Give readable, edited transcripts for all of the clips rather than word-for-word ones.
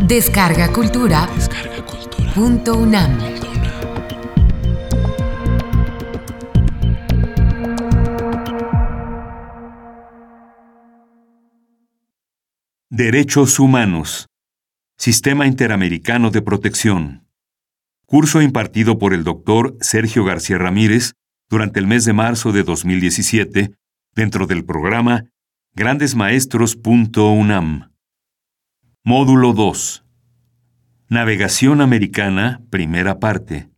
Descarga Cultura. .unam. Derechos Humanos. Sistema Interamericano de Protección. Curso impartido por el Dr. Sergio García Ramírez durante el mes de marzo de 2017 dentro del programa grandesmaestros.unam. Módulo 2. Navegación americana, primera parte.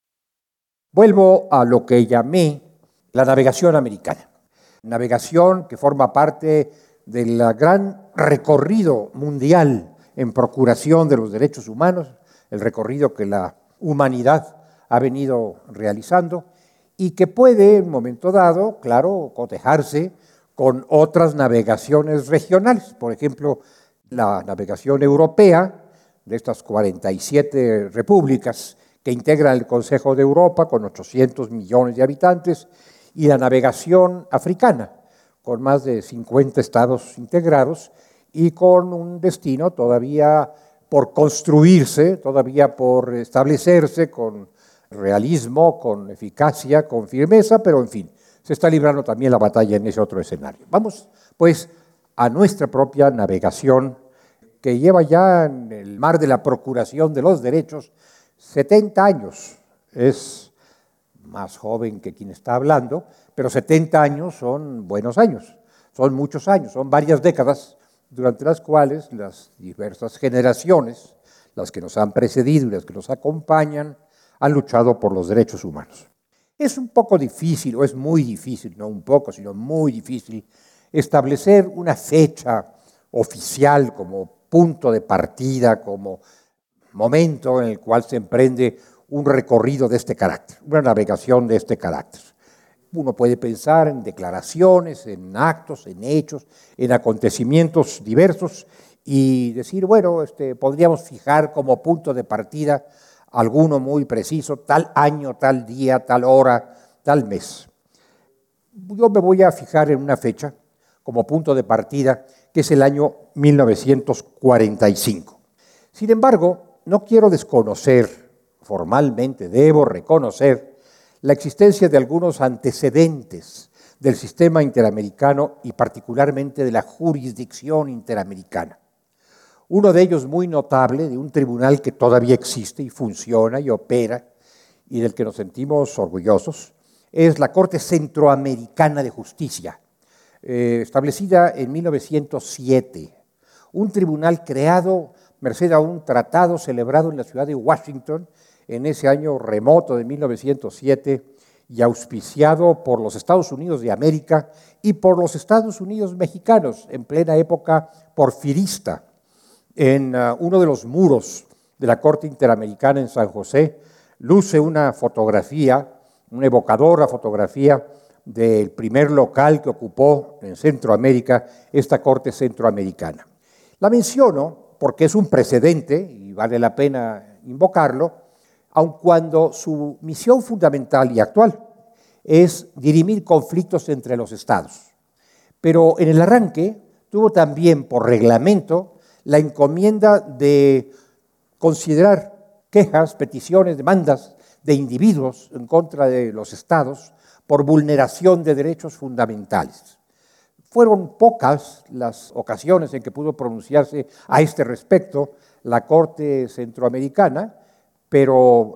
Vuelvo a lo que llamé la navegación americana. Navegación que forma parte del gran recorrido mundial en procuración de los derechos humanos, el recorrido que la humanidad ha venido realizando y que puede, en un momento dado, claro, cotejarse con otras navegaciones regionales. Por ejemplo, la navegación europea, de estas 47 repúblicas que integran el Consejo de Europa, con 800 millones de habitantes, y la navegación africana, con más de 50 estados integrados y con un destino todavía por construirse, todavía por establecerse con realismo, con eficacia, con firmeza, pero en fin, se está librando también la batalla en ese otro escenario. Vamos, pues, a nuestra propia navegación, que lleva ya en el mar de la procuración de los derechos 70 años. Es más joven que quien está hablando, pero 70 años son buenos años, son muchos años, son varias décadas, durante las cuales las diversas generaciones, las que nos han precedido y las que nos acompañan, han luchado por los derechos humanos. Es un poco difícil, o es muy difícil, no un poco, sino muy difícil, establecer una fecha oficial como punto de partida, como momento en el cual se emprende un recorrido de este carácter, una navegación de este carácter. Uno puede pensar en declaraciones, en actos, en hechos, en acontecimientos diversos y decir, bueno, podríamos fijar como punto de partida alguno muy preciso, tal año, tal día, tal hora, tal mes. Yo me voy a fijar en una fecha como punto de partida, que es el año 1945. Sin embargo, no quiero desconocer, formalmente debo reconocer, la existencia de algunos antecedentes del sistema interamericano y particularmente de la jurisdicción interamericana. Uno de ellos muy notable, de un tribunal que todavía existe y funciona y opera y del que nos sentimos orgullosos, es la Corte Centroamericana de Justicia, establecida en 1907, un tribunal creado merced a un tratado celebrado en la ciudad de Washington en ese año remoto de 1907 y auspiciado por los Estados Unidos de América y por los Estados Unidos mexicanos en plena época porfirista. En uno de los muros de la Corte Interamericana en San José luce una fotografía, una evocadora fotografía del primer local que ocupó en Centroamérica esta Corte Centroamericana. La menciono porque es un precedente y vale la pena invocarlo, aun cuando su misión fundamental y actual es dirimir conflictos entre los estados. Pero en el arranque tuvo también por reglamento la encomienda de considerar quejas, peticiones, demandas de individuos en contra de los estados por vulneración de derechos fundamentales. Fueron pocas las ocasiones en que pudo pronunciarse a este respecto la Corte Centroamericana, pero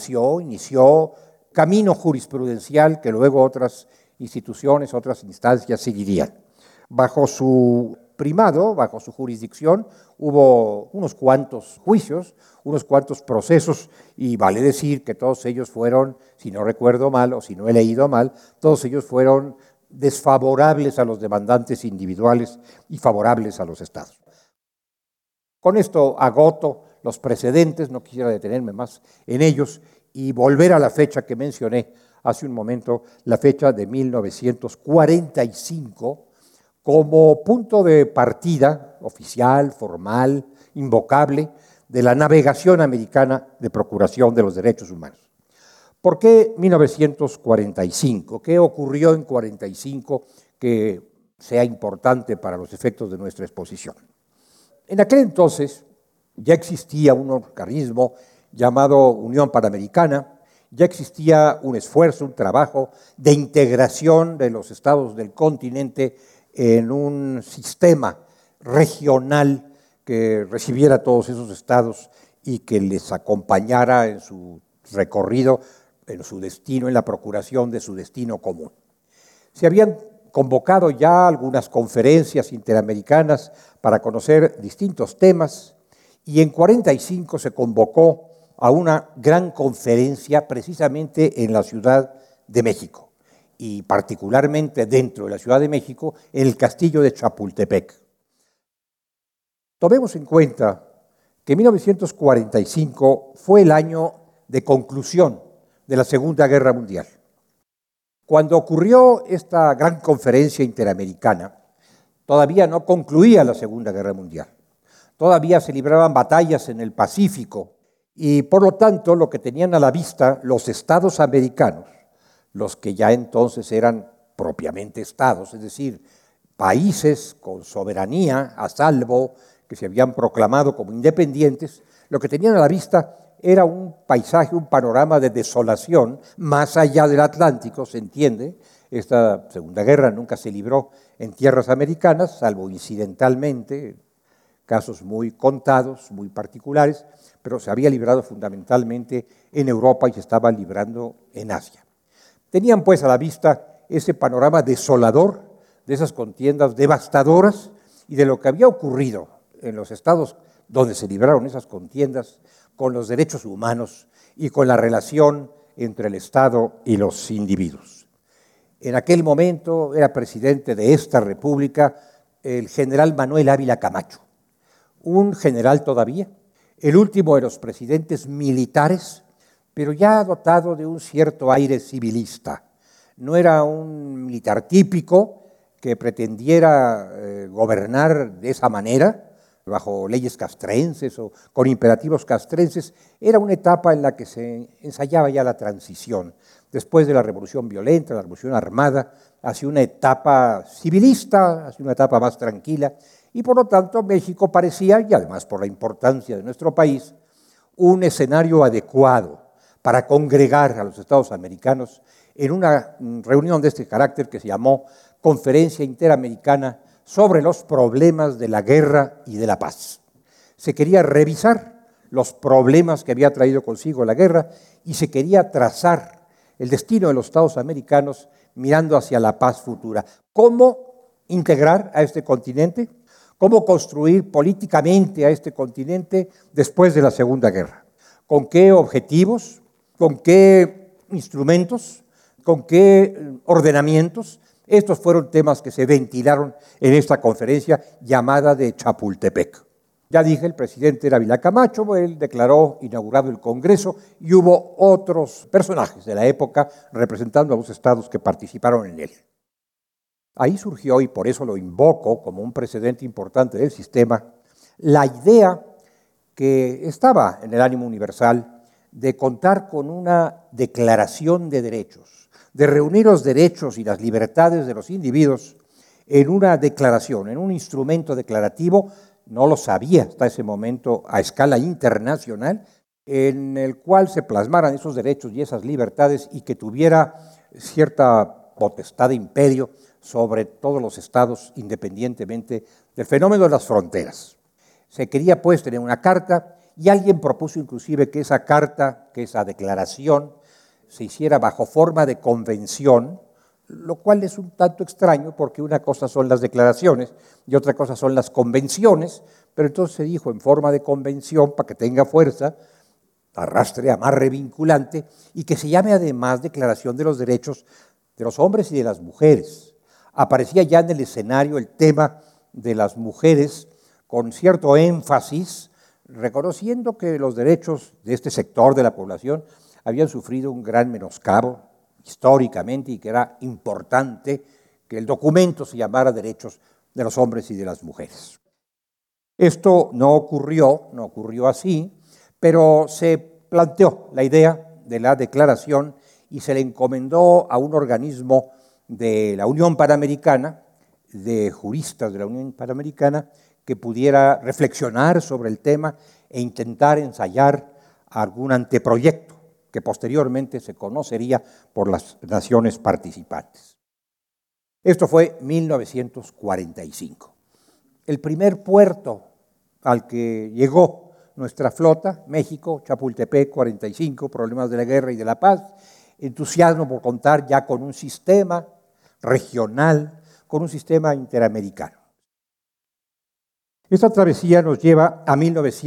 inició camino jurisprudencial que luego otras instituciones, otras instancias seguirían. Bajo su primado, bajo su jurisdicción, hubo unos cuantos juicios, unos cuantos procesos, y vale decir que todos ellos fueron, si no recuerdo mal o si no he leído mal, todos ellos fueron desfavorables a los demandantes individuales y favorables a los estados. Con esto agoto los precedentes, no quisiera detenerme más en ellos y volver a la fecha que mencioné hace un momento, la fecha de 1945, como punto de partida oficial, formal, invocable, de la navegación americana de procuración de los derechos humanos. ¿Por qué 1945? ¿Qué ocurrió en 1945 que sea importante para los efectos de nuestra exposición? En aquel entonces, ya existía un organismo llamado Unión Panamericana, ya existía un esfuerzo, un trabajo de integración de los estados del continente en un sistema regional que recibiera a todos esos estados y que les acompañara en su recorrido, en su destino, en la procuración de su destino común. Se habían convocado ya algunas conferencias interamericanas para conocer distintos temas y en 1945 se convocó a una gran conferencia precisamente en la Ciudad de México y particularmente dentro de la Ciudad de México en el castillo de Chapultepec. Tomemos en cuenta que 1945 fue el año de conclusión de la Segunda Guerra Mundial. Cuando ocurrió esta gran conferencia interamericana, todavía no concluía la Segunda Guerra Mundial. Todavía se libraban batallas en el Pacífico y, por lo tanto, lo que tenían a la vista los estados americanos, los que ya entonces eran propiamente estados, es decir, países con soberanía a salvo, que se habían proclamado como independientes, lo que tenían a la vista era un paisaje, un panorama de desolación más allá del Atlántico, se entiende. Esta Segunda Guerra nunca se libró en tierras americanas, salvo incidentalmente, casos muy contados, muy particulares, pero se había librado fundamentalmente en Europa y se estaba librando en Asia. Tenían pues a la vista ese panorama desolador de esas contiendas devastadoras y de lo que había ocurrido en los estados donde se libraron esas contiendas con los derechos humanos y con la relación entre el Estado y los individuos. En aquel momento era presidente de esta república el general Manuel Ávila Camacho, un general todavía, el último de los presidentes militares, pero ya dotado de un cierto aire civilista. No era un militar típico que pretendiera gobernar de esa manera, bajo leyes castrenses o con imperativos castrenses. Era una etapa en la que se ensayaba ya la transición, después de la revolución violenta, la revolución armada, hacia una etapa civilista, hacia una etapa más tranquila, y por lo tanto México parecía, y además por la importancia de nuestro país, un escenario adecuado para congregar a los estados americanos en una reunión de este carácter que se llamó Conferencia Interamericana sobre los problemas de la guerra y de la paz. Se quería revisar los problemas que había traído consigo la guerra y se quería trazar el destino de los estados americanos mirando hacia la paz futura. ¿Cómo integrar a este continente? ¿Cómo construir políticamente a este continente después de la Segunda Guerra? ¿Con qué objetivos? ¿Con qué instrumentos? ¿Con qué ordenamientos? Estos fueron temas que se ventilaron en esta conferencia llamada de Chapultepec. Ya dije, el presidente era Ávila Camacho, él declaró inaugurado el Congreso y hubo otros personajes de la época representando a los estados que participaron en él. Ahí surgió, y por eso lo invoco como un precedente importante del sistema, la idea que estaba en el ánimo universal de contar con una declaración de derechos, de reunir los derechos y las libertades de los individuos en una declaración, en un instrumento declarativo, no lo sabía hasta ese momento a escala internacional, en el cual se plasmaran esos derechos y esas libertades y que tuviera cierta potestad de imperio sobre todos los estados independientemente del fenómeno de las fronteras. Se quería pues tener una carta y alguien propuso inclusive que esa carta, que esa declaración, se hiciera bajo forma de convención, lo cual es un tanto extraño porque una cosa son las declaraciones y otra cosa son las convenciones, pero entonces se dijo en forma de convención para que tenga fuerza, arrastre, amarre vinculante y que se llame además Declaración de los Derechos de los Hombres y de las Mujeres. Aparecía ya en el escenario el tema de las mujeres con cierto énfasis, reconociendo que los derechos de este sector de la población habían sufrido un gran menoscabo históricamente y que era importante que el documento se llamara Derechos de los Hombres y de las Mujeres. Esto no ocurrió así, pero se planteó la idea de la declaración y se le encomendó a un organismo de la Unión Panamericana, de juristas de la Unión Panamericana, que pudiera reflexionar sobre el tema e intentar ensayar algún anteproyecto que posteriormente se conocería por las naciones participantes. Esto fue 1945. El primer puerto al que llegó nuestra flota, México, Chapultepec, 45, problemas de la guerra y de la paz, entusiasmo por contar ya con un sistema regional, con un sistema interamericano. Esta travesía nos lleva a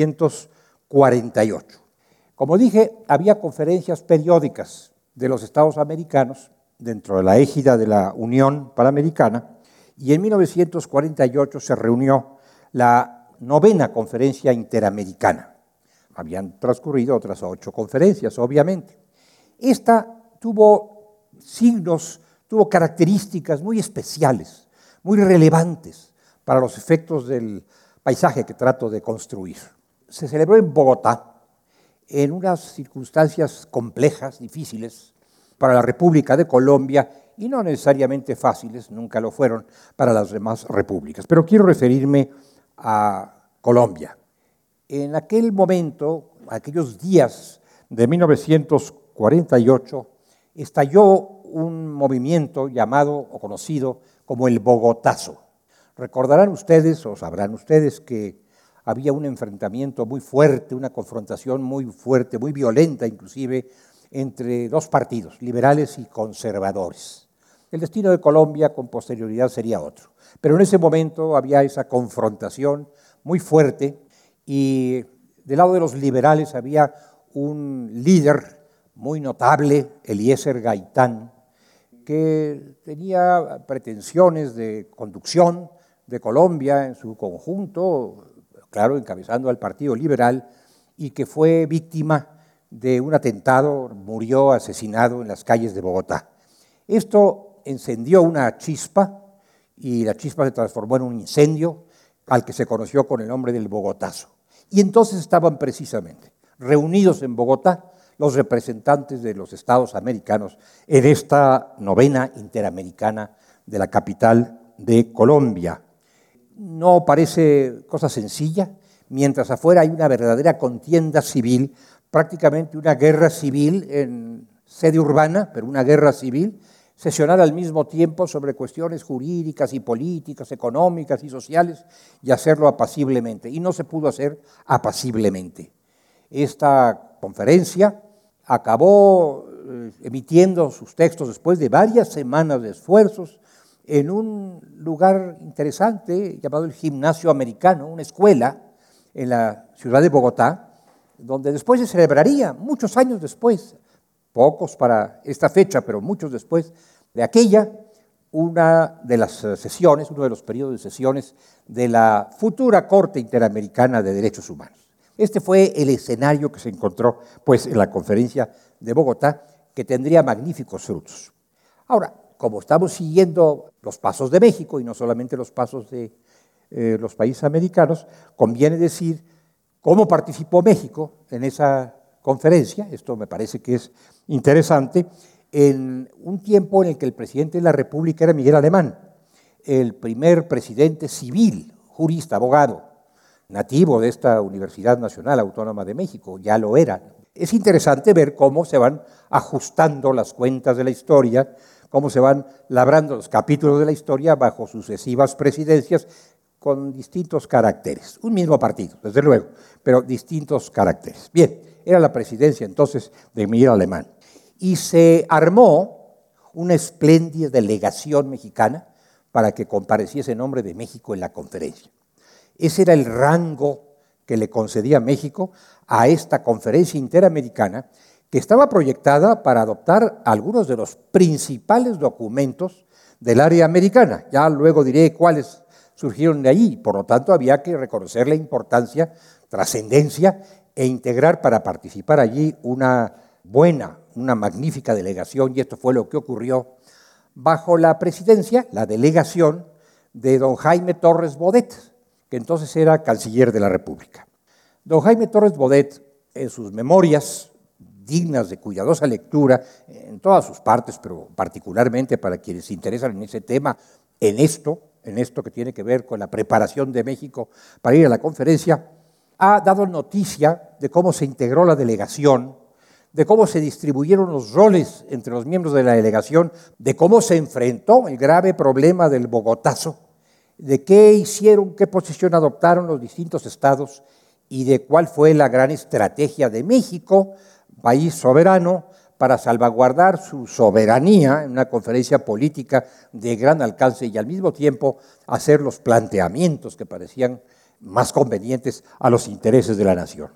1948. Como dije, había conferencias periódicas de los Estados americanos dentro de la égida de la Unión Panamericana, y en 1948 se reunió la 9ª Conferencia Interamericana. Habían transcurrido otras 8 conferencias, obviamente. Esta tuvo tuvo características muy especiales, muy relevantes para los efectos del paisaje que trato de construir. Se celebró en Bogotá, en unas circunstancias complejas, difíciles, para la República de Colombia, y no necesariamente fáciles, nunca lo fueron para las demás repúblicas. Pero quiero referirme a Colombia. En aquel momento, aquellos días de 1948, estalló un movimiento llamado o conocido como el Bogotazo. Recordarán ustedes, o sabrán ustedes, que había un enfrentamiento muy fuerte, una confrontación muy fuerte, muy violenta inclusive, entre dos partidos, liberales y conservadores. El destino de Colombia con posterioridad sería otro. Pero en ese momento había esa confrontación muy fuerte y del lado de los liberales había un líder muy notable, Eliezer Gaitán, que tenía pretensiones de conducción de Colombia en su conjunto, claro, encabezando al Partido Liberal, y que fue víctima de un atentado, murió asesinado en las calles de Bogotá. Esto encendió una chispa y la chispa se transformó en un incendio al que se conoció con el nombre del Bogotazo. Y entonces estaban precisamente reunidos en Bogotá los representantes de los Estados americanos en esta 9ª Interamericana de la capital de Colombia. No parece cosa sencilla, mientras afuera hay una verdadera contienda civil, prácticamente una guerra civil en sede urbana, pero una guerra civil, sesionar al mismo tiempo sobre cuestiones jurídicas y políticas, económicas y sociales, y hacerlo apaciblemente. Y no se pudo hacer apaciblemente. Esta conferencia acabó emitiendo sus textos después de varias semanas de esfuerzos en un lugar interesante llamado el Gimnasio Americano, una escuela en la ciudad de Bogotá, donde después se celebraría, muchos años después, pocos para esta fecha, pero muchos después de aquella, una de las sesiones, uno de los periodos de sesiones de la futura Corte Interamericana de Derechos Humanos. Este fue el escenario que se encontró pues, en la conferencia de Bogotá, que tendría magníficos frutos. Ahora, como estamos siguiendo los pasos de México y no solamente los pasos de los países americanos, conviene decir cómo participó México en esa conferencia. Esto me parece que es interesante, en un tiempo en el que el presidente de la República era Miguel Alemán, el primer presidente civil, jurista, abogado, nativo de esta Universidad Nacional Autónoma de México, ya lo era. Es interesante ver cómo se van ajustando las cuentas de la historia, cómo se van labrando los capítulos de la historia bajo sucesivas presidencias con distintos caracteres. Un mismo partido, desde luego, pero distintos caracteres. Bien, era la presidencia entonces de Miguel Alemán. Y se armó una espléndida delegación mexicana para que compareciese en nombre de México en la conferencia. Ese era el rango que le concedía México a esta conferencia interamericana, que estaba proyectada para adoptar algunos de los principales documentos del área americana. Ya luego diré cuáles surgieron de allí. Por lo tanto, había que reconocer la importancia, trascendencia e integrar para participar allí una magnífica delegación, y esto fue lo que ocurrió bajo la presidencia, la delegación de don Jaime Torres Bodet, que entonces era canciller de la República. Don Jaime Torres Bodet, en sus memorias, dignas de cuidadosa lectura, en todas sus partes, pero particularmente para quienes se interesan en ese tema, en esto, en esto que tiene que ver con la preparación de México para ir a la conferencia, ha dado noticia de cómo se integró la delegación, de cómo se distribuyeron los roles entre los miembros de la delegación, de cómo se enfrentó el grave problema del Bogotazo, de qué hicieron, qué posición adoptaron los distintos estados y de cuál fue la gran estrategia de México, país soberano, para salvaguardar su soberanía en una conferencia política de gran alcance y al mismo tiempo hacer los planteamientos que parecían más convenientes a los intereses de la nación.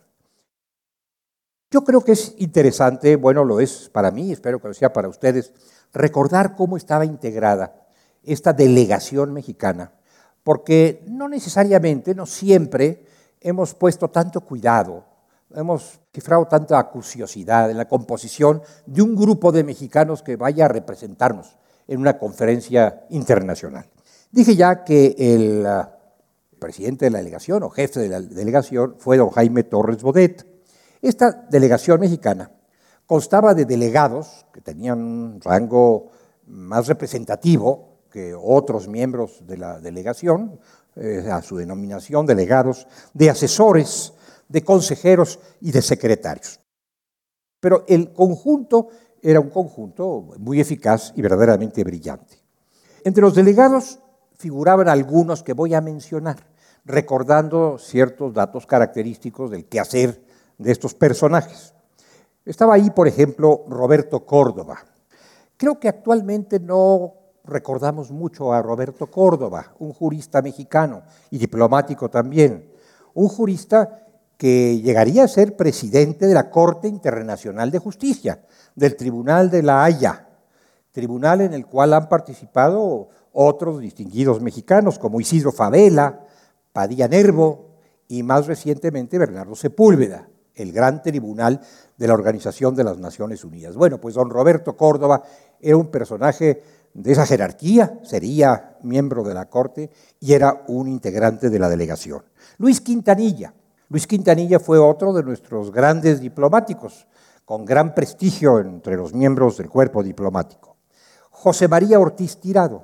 Yo creo que es interesante, bueno, lo es para mí, espero que lo sea para ustedes, recordar cómo estaba integrada esta delegación mexicana, porque no necesariamente, no siempre hemos puesto tanto cuidado, hemos cifrado tanta acuciosidad en la composición de un grupo de mexicanos que vaya a representarnos en una conferencia internacional. Dije ya que el presidente de la delegación o jefe de la delegación fue don Jaime Torres Bodet. Esta delegación mexicana constaba de delegados que tenían un rango más representativo que otros miembros de la delegación, a su denominación delegados, de asesores, de consejeros y de secretarios. Pero el conjunto era un conjunto muy eficaz y verdaderamente brillante. Entre los delegados figuraban algunos que voy a mencionar, recordando ciertos datos característicos del quehacer de estos personajes. Estaba ahí, por ejemplo, Roberto Córdoba. Creo que actualmente no recordamos mucho a Roberto Córdoba, un jurista mexicano y diplomático también, un jurista que llegaría a ser presidente de la Corte Internacional de Justicia, del Tribunal de la Haya, tribunal en el cual han participado otros distinguidos mexicanos como Isidro Fabela, Padilla Nervo y más recientemente Bernardo Sepúlveda, el gran tribunal de la Organización de las Naciones Unidas. Bueno, pues don Roberto Córdoba era un personaje de esa jerarquía, sería miembro de la Corte y era un integrante de la delegación. Luis Quintanilla fue otro de nuestros grandes diplomáticos, con gran prestigio entre los miembros del cuerpo diplomático. José María Ortiz Tirado,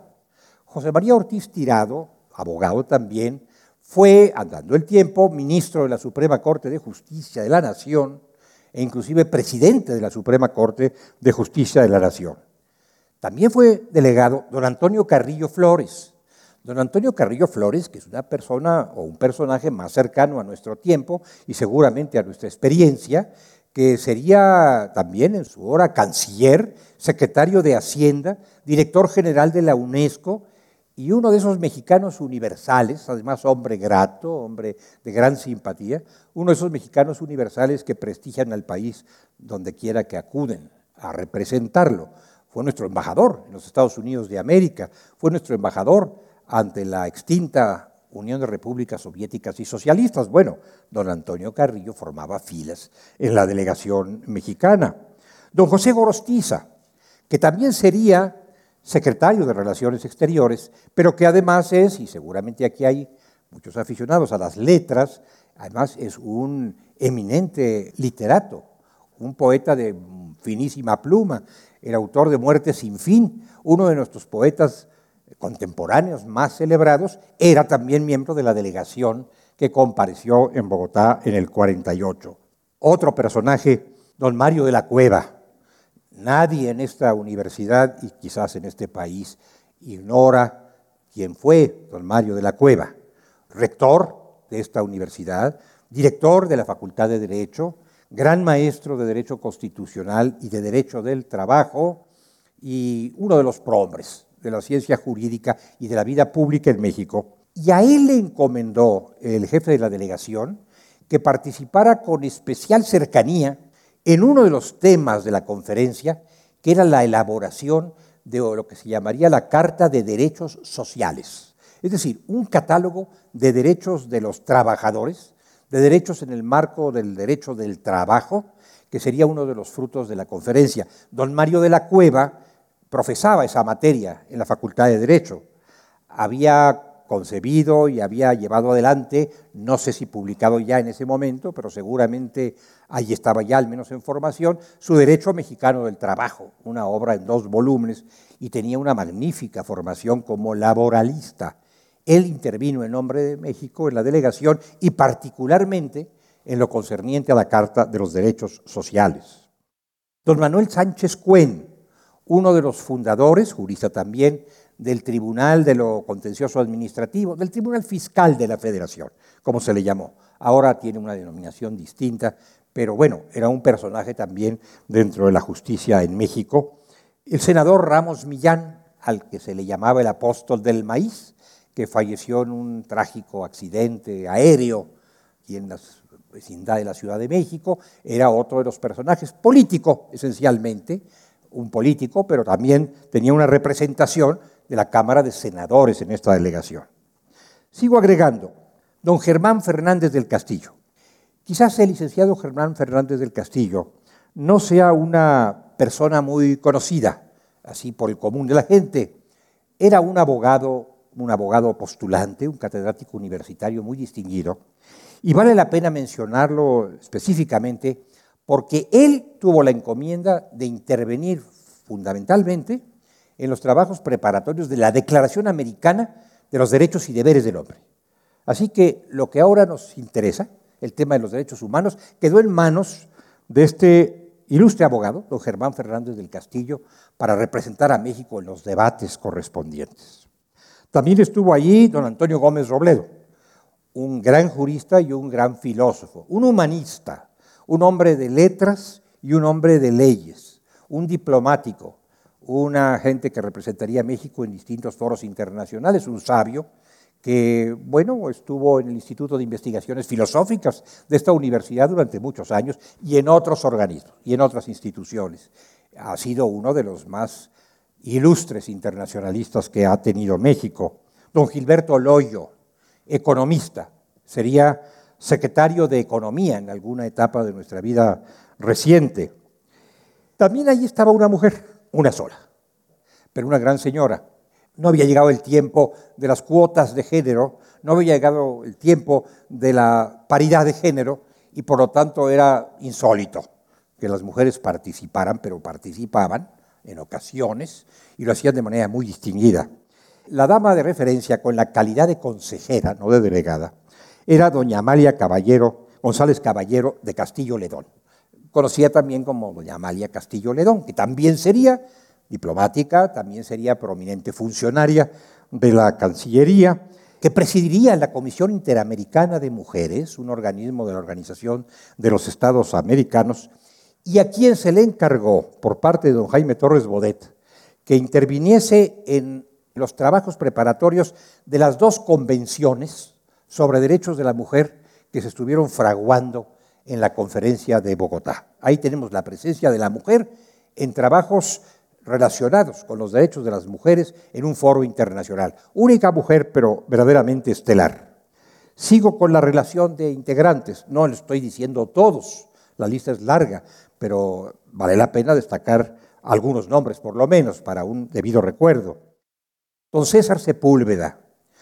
abogado también, fue, andando el tiempo, ministro de la Suprema Corte de Justicia de la Nación e inclusive presidente de la Suprema Corte de Justicia de la Nación. También fue delegado don Antonio Carrillo Flores. Don Antonio Carrillo Flores, que es una persona o un personaje más cercano a nuestro tiempo y seguramente a nuestra experiencia, que sería también en su hora canciller, secretario de Hacienda, director general de la UNESCO y uno de esos mexicanos universales, además hombre grato, hombre de gran simpatía, uno de esos mexicanos universales que prestigian al país donde quiera que acuden a representarlo. Fue nuestro embajador en los Estados Unidos de América, fue nuestro embajador ante la extinta Unión de Repúblicas Soviéticas y Socialistas. Bueno, don Antonio Carrillo formaba filas en la delegación mexicana. Don José Gorostiza, que también sería secretario de Relaciones Exteriores, pero que además es, y seguramente aquí hay muchos aficionados a las letras, además es un eminente literato, un poeta de finísima pluma, el autor de Muerte sin fin, uno de nuestros poetas contemporáneos más celebrados, era también miembro de la delegación que compareció en Bogotá en el 48. Otro personaje, don Mario de la Cueva. Nadie en esta universidad y quizás en este país ignora quién fue don Mario de la Cueva, rector de esta universidad, director de la Facultad de Derecho, gran maestro de Derecho Constitucional y de Derecho del Trabajo y uno de los prohombres de la ciencia jurídica y de la vida pública en México. Y a él le encomendó el jefe de la delegación que participara con especial cercanía en uno de los temas de la conferencia, que era la elaboración de lo que se llamaría la Carta de Derechos Sociales, es decir, un catálogo de derechos de los trabajadores, de derechos en el marco del derecho del trabajo, que sería uno de los frutos de la conferencia. Don Mario de la Cueva profesaba esa materia en la Facultad de Derecho, había concebido y había llevado adelante, no sé si publicado ya en ese momento, pero seguramente ahí estaba ya al menos en formación, su Derecho Mexicano del Trabajo, una obra en 2 volúmenes, y tenía una magnífica formación como laboralista Él intervino en nombre de México en la delegación y particularmente en lo concerniente a la Carta de los Derechos Sociales. Don Manuel Sánchez Cuen, uno de los fundadores, jurista también, del Tribunal de lo Contencioso Administrativo, del Tribunal Fiscal de la Federación, como se le llamó. Ahora tiene una denominación distinta, pero bueno, era un personaje también dentro de la justicia en México. El senador Ramos Millán, al que se le llamaba el apóstol del maíz, que falleció en un trágico accidente aéreo y en la vecindad de la Ciudad de México, era otro de los personajes político, esencialmente, un político, pero también tenía una representación de la Cámara de Senadores en esta delegación. Sigo agregando, don Germán Fernández del Castillo. Quizás el licenciado Germán Fernández del Castillo no sea una persona muy conocida, así por el común de la gente. Era un abogado postulante, un catedrático universitario muy distinguido, y vale la pena mencionarlo específicamente porque él tuvo la encomienda de intervenir fundamentalmente en los trabajos preparatorios de la Declaración Americana de los Derechos y Deberes del Hombre. Así que lo que ahora nos interesa, el tema de los derechos humanos, quedó en manos de este ilustre abogado, don Germán Fernández del Castillo, para representar a México en los debates correspondientes. También estuvo allí don Antonio Gómez Robledo, un gran jurista y un gran filósofo, un humanista, un hombre de letras y un hombre de leyes, un diplomático, una gente que representaría a México en distintos foros internacionales, un sabio que, bueno, estuvo en el Instituto de Investigaciones Filosóficas de esta universidad durante muchos años y en otros organismos y en otras instituciones. Ha sido uno de los más ilustres internacionalistas que ha tenido México. Don Gilberto Loyo, economista, sería secretario de Economía en alguna etapa de nuestra vida reciente. También allí estaba una mujer, una sola, pero una gran señora. No había llegado el tiempo de las cuotas de género, no había llegado el tiempo de la paridad de género y por lo tanto era insólito que las mujeres participaran, pero participaban en ocasiones y lo hacían de manera muy distinguida. La dama de referencia con la calidad de consejera, no de delegada, era doña Amalia González Caballero de Castillo Ledón, conocida también como doña Amalia Castillo Ledón, que también sería diplomática, también sería prominente funcionaria de la Cancillería, que presidiría la Comisión Interamericana de Mujeres, un organismo de la Organización de los Estados Americanos, y a quien se le encargó, por parte de don Jaime Torres Bodet, que interviniese en los trabajos preparatorios de las dos convenciones sobre derechos de la mujer que se estuvieron fraguando en la conferencia de Bogotá. Ahí tenemos la presencia de la mujer en trabajos relacionados con los derechos de las mujeres en un foro internacional. Única mujer, pero verdaderamente estelar. Sigo con la relación de integrantes, no le estoy diciendo todos, la lista es larga, pero vale la pena destacar algunos nombres, por lo menos, para un debido recuerdo. Don César Sepúlveda,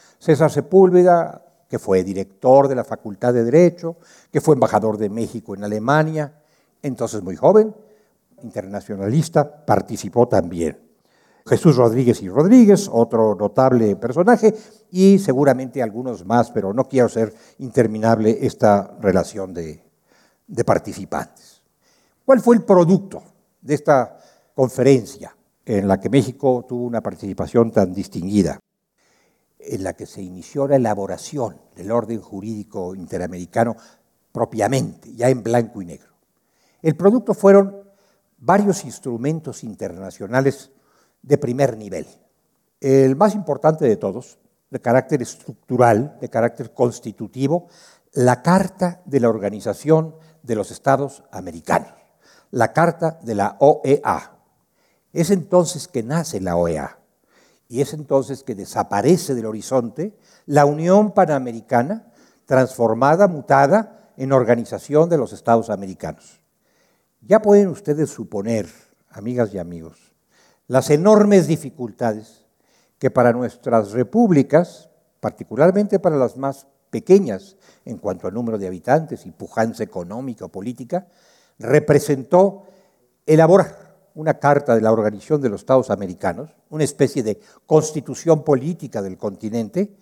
que fue director de la Facultad de Derecho, que fue embajador de México en Alemania, entonces muy joven, internacionalista, participó también. Jesús Rodríguez y Rodríguez, otro notable personaje, y seguramente algunos más, pero no quiero ser interminable esta relación de participantes. ¿Cuál fue el producto de esta conferencia en la que México tuvo una participación tan distinguida? En la que se inició la elaboración del orden jurídico interamericano propiamente, ya en blanco y negro. El producto fueron varios instrumentos internacionales de primer nivel. El más importante de todos, de carácter estructural, de carácter constitutivo, la Carta de la Organización de los Estados Americanos, la Carta de la OEA. Es entonces que nace la OEA y es entonces que desaparece del horizonte la Unión Panamericana, transformada, mutada en Organización de los Estados Americanos. Ya pueden ustedes suponer, amigas y amigos, las enormes dificultades que para nuestras repúblicas, particularmente para las más pequeñas en cuanto al número de habitantes y pujanza económica o política, representó elaborar una carta de la Organización de los Estados Americanos, una especie de constitución política del continente,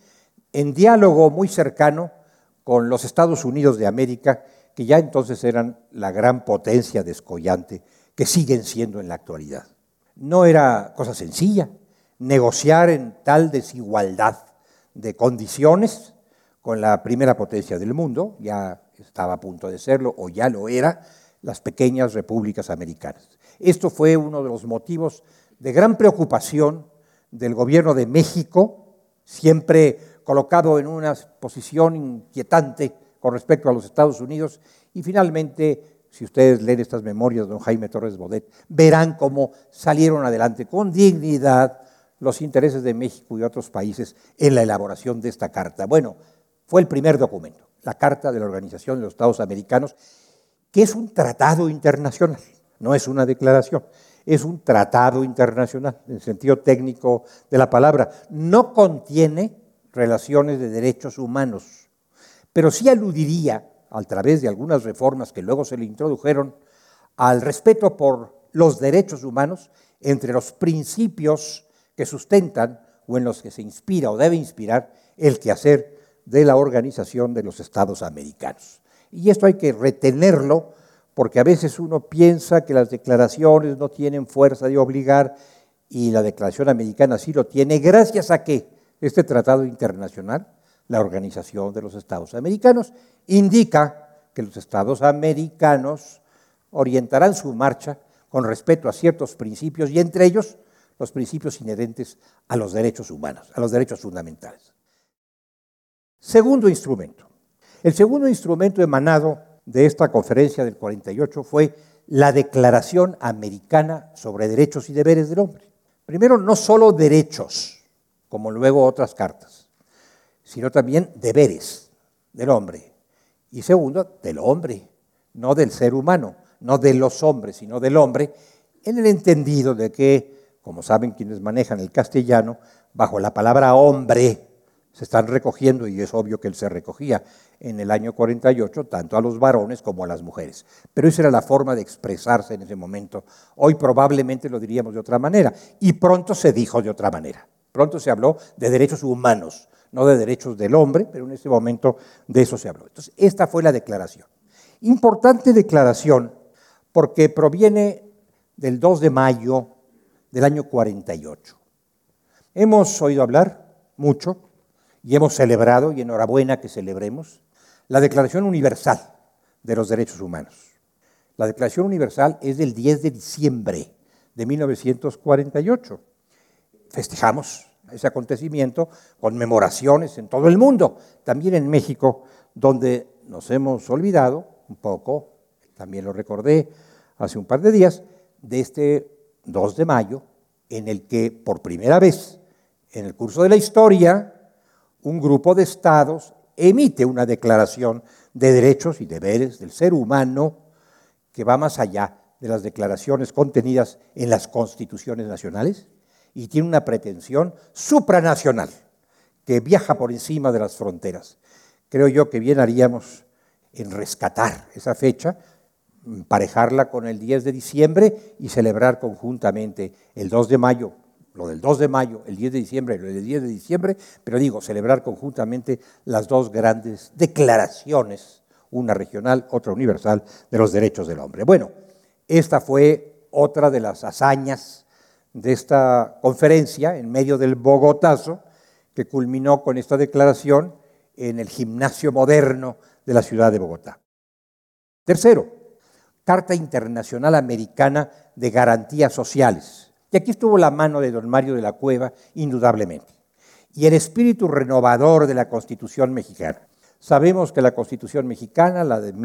en diálogo muy cercano con los Estados Unidos de América, que ya entonces eran la gran potencia descollante que siguen siendo en la actualidad. No era cosa sencilla negociar en tal desigualdad de condiciones con la primera potencia del mundo, ya estaba a punto de serlo o ya lo era, las pequeñas repúblicas americanas. Esto fue uno de los motivos de gran preocupación del gobierno de México, siempre colocado en una posición inquietante con respecto a los Estados Unidos, y finalmente, si ustedes leen estas memorias de don Jaime Torres Bodet, verán cómo salieron adelante con dignidad los intereses de México y otros países en la elaboración de esta carta. Bueno, fue el primer documento, la Carta de la Organización de los Estados Americanos, que es un tratado internacional, no es una declaración, es un tratado internacional, en el sentido técnico de la palabra. No contiene relaciones de derechos humanos, pero sí aludiría, a través de algunas reformas que luego se le introdujeron, al respeto por los derechos humanos entre los principios que sustentan o en los que se inspira o debe inspirar el quehacer de la Organización de los Estados Americanos. Y esto hay que retenerlo porque a veces uno piensa que las declaraciones no tienen fuerza de obligar y la Declaración Americana sí lo tiene, gracias a que este tratado internacional, la Organización de los Estados Americanos, indica que los Estados americanos orientarán su marcha con respeto a ciertos principios y entre ellos los principios inherentes a los derechos humanos, a los derechos fundamentales. Segundo instrumento. El segundo instrumento emanado de esta conferencia del 48 fue la Declaración Americana sobre Derechos y Deberes del Hombre. Primero, no solo derechos, como luego otras cartas, sino también deberes del hombre. Y segundo, del hombre, no del ser humano, no de los hombres, sino del hombre, en el entendido de que, como saben quienes manejan el castellano, bajo la palabra hombre se están recogiendo, y es obvio que él se recogía en el año 48, tanto a los varones como a las mujeres. Pero esa era la forma de expresarse en ese momento. Hoy probablemente lo diríamos de otra manera, y pronto se dijo de otra manera. Pronto se habló de derechos humanos, no de derechos del hombre, pero en ese momento de eso se habló. Entonces, esta fue la declaración. Importante declaración porque proviene del 2 de mayo del año 48. Hemos oído hablar mucho y hemos celebrado, y enhorabuena que celebremos, la Declaración Universal de los Derechos Humanos. La Declaración Universal es del 10 de diciembre de 1948. Festejamos ese acontecimiento, conmemoraciones en todo el mundo, también en México, donde nos hemos olvidado un poco, también lo recordé hace un par de días, de este 2 de mayo, en el que por primera vez en el curso de la historia, un grupo de estados emite una declaración de derechos y deberes del ser humano que va más allá de las declaraciones contenidas en las constituciones nacionales y tiene una pretensión supranacional que viaja por encima de las fronteras. Creo yo que bien haríamos en rescatar esa fecha, emparejarla con el 10 de diciembre y celebrar conjuntamente el 2 de mayo, lo del 2 de mayo, el 10 de diciembre, lo del 10 de diciembre, pero digo, celebrar conjuntamente las dos grandes declaraciones, una regional, otra universal, de los derechos del hombre. Bueno, esta fue otra de las hazañas de esta conferencia en medio del Bogotazo, que culminó con esta declaración en el Gimnasio Moderno de la ciudad de Bogotá. Tercero, Carta Internacional Americana de Garantías Sociales. Y aquí estuvo la mano de don Mario de la Cueva, indudablemente. Y el espíritu renovador de la Constitución mexicana. Sabemos que la Constitución mexicana, la de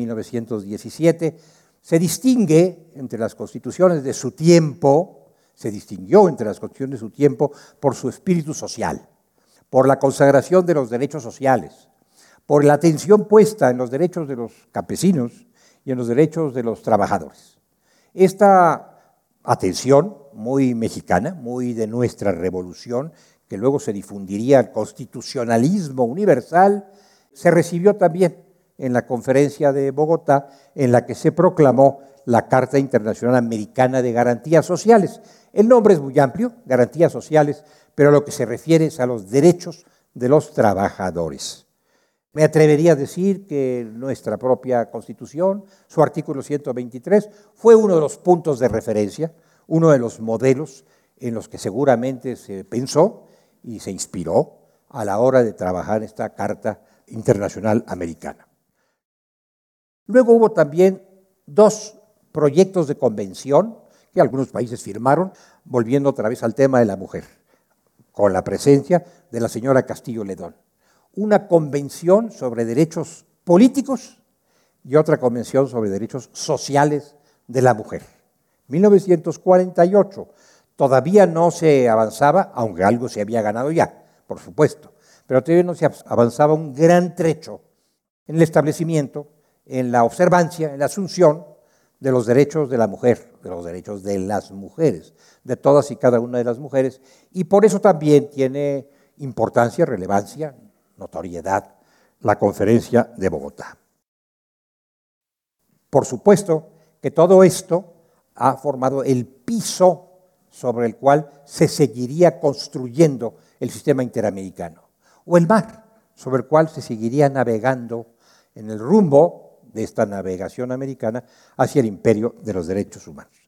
1917, se distingue entre las constituciones de su tiempo, se distinguió entre las constituciones de su tiempo por su espíritu social, por la consagración de los derechos sociales, por la atención puesta en los derechos de los campesinos y en los derechos de los trabajadores. Esta atención muy mexicana, muy de nuestra revolución, que luego se difundiría al constitucionalismo universal, se recibió también en la conferencia de Bogotá, en la que se proclamó la Carta Internacional Americana de Garantías Sociales. El nombre es muy amplio, garantías sociales, pero a lo que se refiere es a los derechos de los trabajadores. Me atrevería a decir que nuestra propia Constitución, su artículo 123, fue uno de los puntos de referencia, uno de los modelos en los que seguramente se pensó y se inspiró a la hora de trabajar esta Carta Internacional Americana. Luego hubo también 2 proyectos de convención que algunos países firmaron, volviendo otra vez al tema de la mujer, con la presencia de la señora Castillo Ledón. Una convención sobre derechos políticos y otra convención sobre derechos sociales de la mujer. 1948, todavía no se avanzaba, aunque algo se había ganado ya, por supuesto, pero todavía no se avanzaba un gran trecho en el establecimiento, en la observancia, en la asunción de los derechos de la mujer, de los derechos de las mujeres, de todas y cada una de las mujeres, y por eso también tiene importancia, relevancia, notoriedad, la Conferencia de Bogotá. Por supuesto que todo esto ha formado el piso sobre el cual se seguiría construyendo el sistema interamericano, o el mar sobre el cual se seguiría navegando en el rumbo de esta navegación americana hacia el imperio de los derechos humanos.